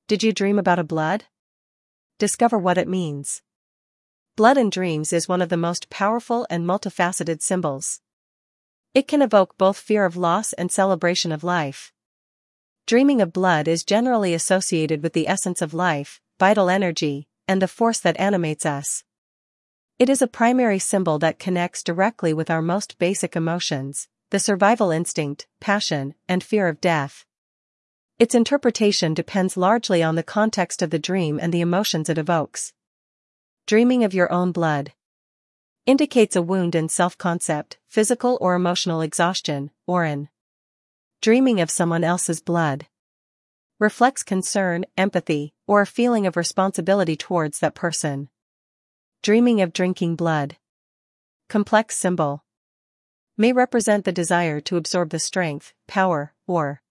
Did you dream about a blood? Discover what it means. Blood in dreams is one of the most powerful and multifaceted symbols. It can evoke both fear of loss and celebration of life. Dreaming of blood is generally associated with the essence of life, vital energy, and the force that animates us. It is a primary symbol that connects directly with our most basic emotions, the survival instinct, passion, and fear of death. Its interpretation depends largely on the context of the dream and the emotions it evokes. Dreaming of your own blood indicates a wound in self-concept, physical or emotional exhaustion, or dreaming of someone else's blood reflects concern, empathy, or a feeling of responsibility towards that person. Dreaming of drinking blood. Complex symbol. May represent the desire to absorb the strength, power, or